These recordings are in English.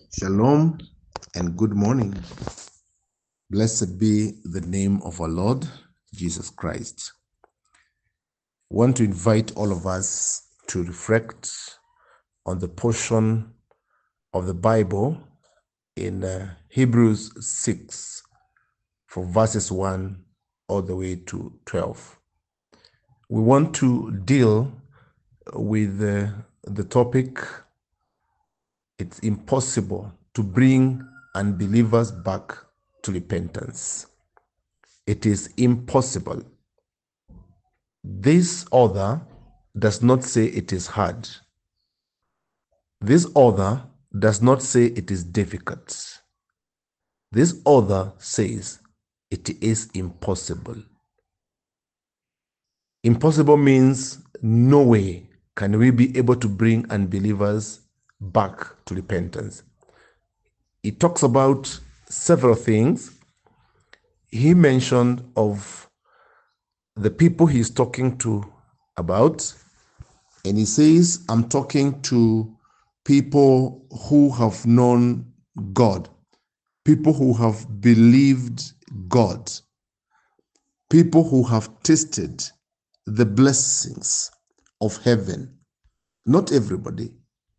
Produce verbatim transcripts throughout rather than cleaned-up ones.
Shalom and good morning. Blessed be the name of our Lord Jesus Christ. I want to invite all of us to reflect on the portion of the Bible in uh, Hebrews six, from verses one all the way to twelve. We want to deal with uh, the topic, it's impossible to bring unbelievers back to repentance. It is impossible. This author does not say it is hard. This author does not say it is difficult. This author says it is impossible. Impossible means no way can we be able to bring unbelievers back to repentance. He talks about several things. He mentioned of the people he's talking to about, and he says, I'm talking to people who have known God, people who have believed God, people who have tasted the blessings of heaven. Not everybody.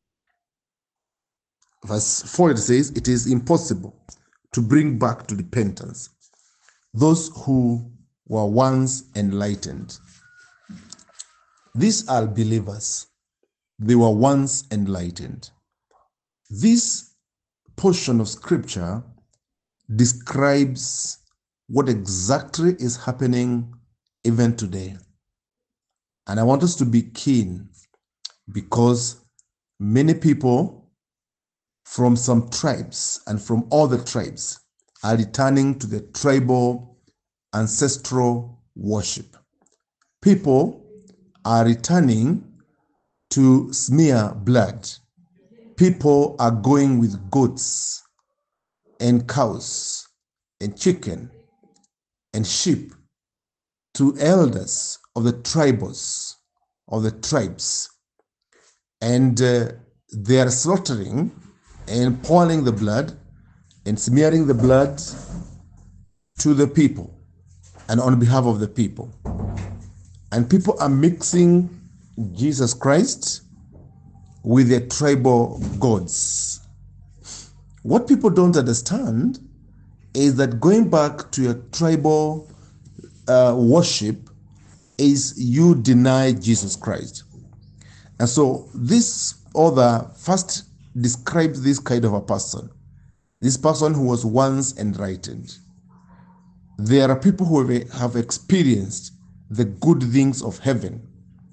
Verse four, it says, it is impossible to bring back to repentance those who were once enlightened. These are believers. They were once enlightened. This portion of scripture describes what exactly is happening even today. And I want us to be keen, because many people from some tribes and from other tribes are returning to the tribal ancestral worship. People are returning to smear blood. People are going with goats and cows and chicken and sheep to elders of the tribals, of the tribes. And uh, they are slaughtering and pouring the blood and smearing the blood to the people and on behalf of the people. And people are mixing Jesus Christ with their tribal gods. What people don't understand is that going back to your tribal uh, worship is you deny Jesus Christ. And so this author first describes this kind of a person, this person who was once enlightened. There are people who have experienced the good things of heaven,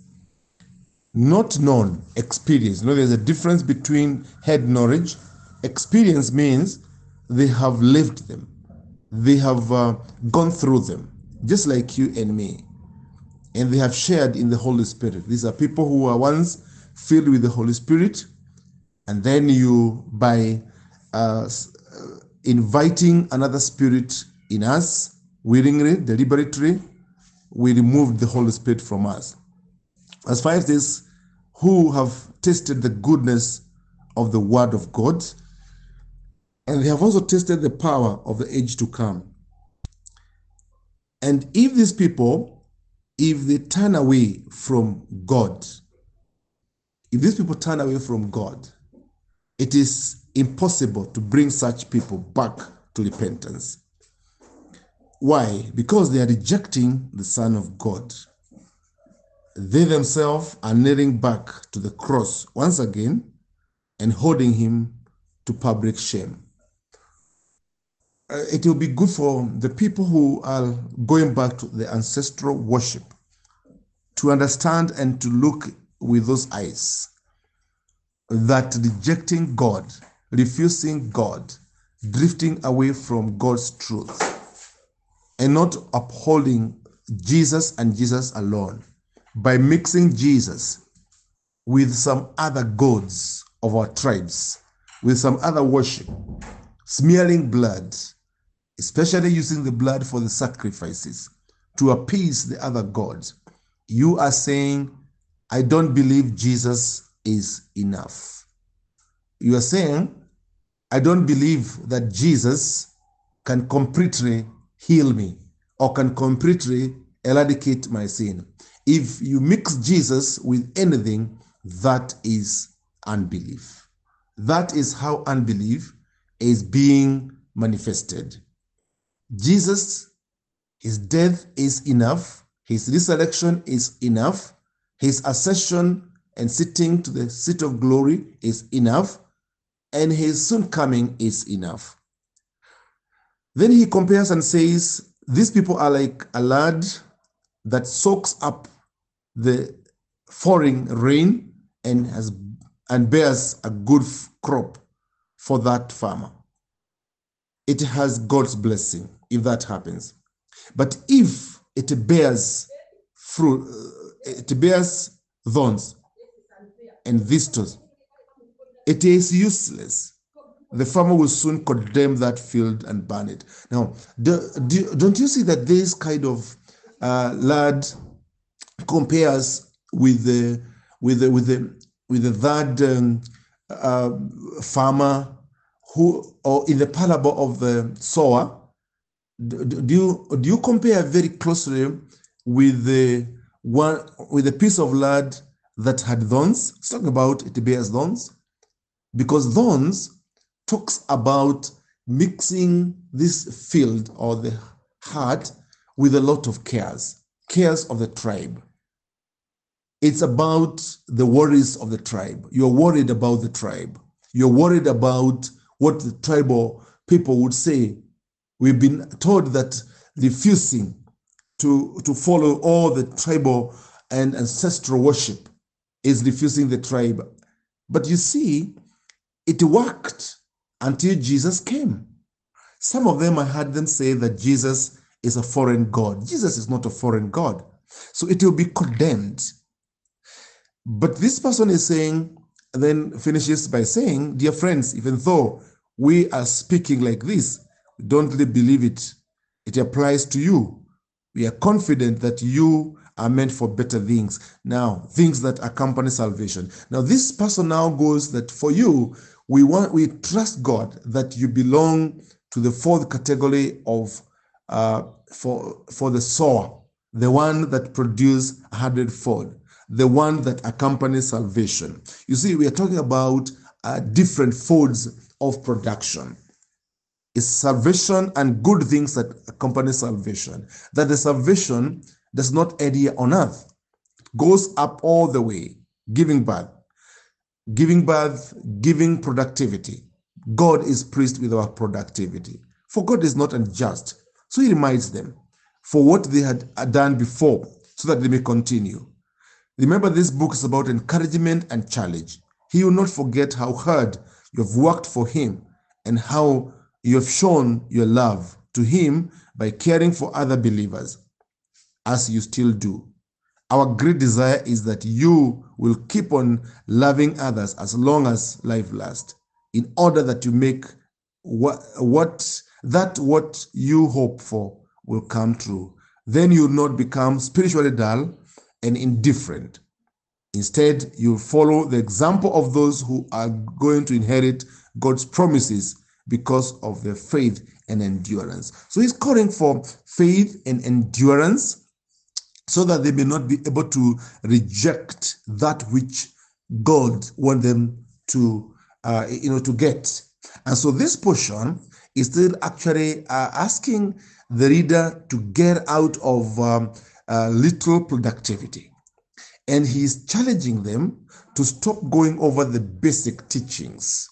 not known, experience. You know, there's a difference between head knowledge. Experience means they have lived them. They have uh, gone through them, just like you and me. And they have shared in the Holy Spirit. These are people who were once filled with the Holy Spirit, and then you, by uh, inviting another spirit in us, willingly, deliberately, we removed the Holy Spirit from us. As far as this, who have tasted the goodness of the Word of God, and they have also tasted the power of the age to come. And if these people, if they turn away from God, if these people turn away from God, it is impossible to bring such people back to repentance. Why? Because they are rejecting the Son of God. They themselves are nailing back to the cross once again and holding him to public shame. Uh, it will be good for the people who are going back to the ancestral worship to understand and to look with those eyes that rejecting God, refusing God, drifting away from God's truth, and not upholding Jesus and Jesus alone, by mixing Jesus with some other gods of our tribes, with some other worship, smearing blood, especially using the blood for the sacrifices to appease the other gods. You are saying, I don't believe Jesus is enough. You are saying, I don't believe that Jesus can completely heal me or can completely eradicate my sin. If you mix Jesus with anything, that is unbelief. That is how unbelief is being manifested. Jesus, his death is enough. His resurrection is enough. His ascension and sitting to the seat of glory is enough. And his soon coming is enough. Then he compares and says, these people are like a lad that soaks up the falling rain and has and bears a good crop for that farmer. It has God's blessing if that happens. But if it bears fruit, it bears thorns and thistles, it is useless. The farmer will soon condemn that field and burn it. Now, do, do, don't you see that this kind of uh, lad compares with the with the with the with the that um, uh, farmer who, or in the parable of the sower? Do, do you do you compare very closely with the one with the piece of land that had thorns? It's talking about it bears thorns, because thorns talks about mixing this field or the heart with a lot of cares, cares of the tribe. It's about the worries of the tribe. You're worried about the tribe. You're worried about what the tribal people would say. We've been told that refusing to, to follow all the tribal and ancestral worship is refusing the tribe. But you see, it worked until Jesus came. Some of them, I heard them say that Jesus is a foreign God. Jesus is not a foreign God. So it will be condemned. But this person is saying, and then finishes by saying, dear friends, even though we are speaking like this, don't really believe it. It applies to you. We are confident that you are meant for better things. Now, things that accompany salvation. Now, this person now goes that for you, we want, we trust God that you belong to the fourth category of uh, for for the sower, the one that produces a hundredfold, the one that accompanies salvation. You see, we are talking about uh, different folds of production. It's salvation and good things that accompany salvation. That the salvation does not end here on earth. It goes up all the way, giving birth. Giving birth, giving productivity. God is pleased with our productivity. For God is not unjust. So he reminds them for what they had done before so that they may continue. Remember, this book is about encouragement and challenge. He will not forget how hard you have worked for him and how you have shown your love to him by caring for other believers, as you still do. Our great desire is that you will keep on loving others as long as life lasts, in order that you make what, what that what you hope for will come true. Then you will not become spiritually dull and indifferent. Instead, you follow the example of those who are going to inherit God's promises because of their faith and endurance. So he's calling for faith and endurance so that they may not be able to reject that which God wants them to, uh, you know, to get. And so this portion is still actually uh, asking the reader to get out of um, uh, little productivity. And he's challenging them to stop going over the basic teachings.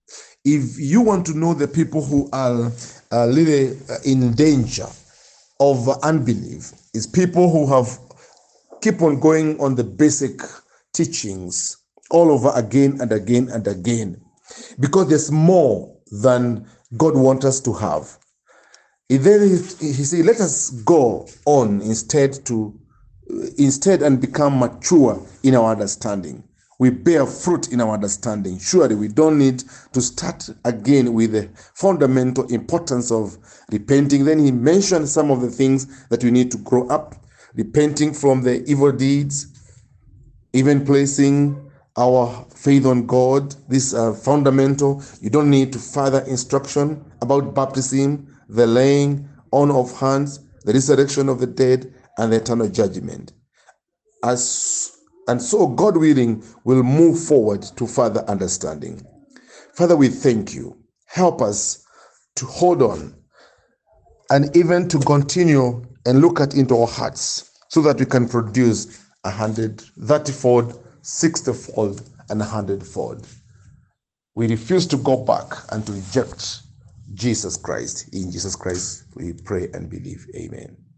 If you want to know the people who are uh, living in danger of unbelief, is people who have keep on going on the basic teachings all over again and again and again, because there's more than God wants us to have. And then he, he said, let us go on instead to instead and become mature in our understanding. We bear fruit in our understanding. Surely we don't need to start again with the fundamental importance of repenting. Then he mentioned some of the things that we need to grow up, repenting from the evil deeds, even placing our faith on God. These are fundamental. You don't need to further instruction about baptism, the laying on of hands, the resurrection of the dead, and the eternal judgment. As and so, God willing, will move forward to further understanding. Father, we thank you. Help us to hold on and even to continue and look at into our hearts so that we can produce a hundred, thirty-fold, sixty-fold, and a hundredfold. We refuse to go back and to reject Jesus Christ. In Jesus Christ, we pray and believe. Amen.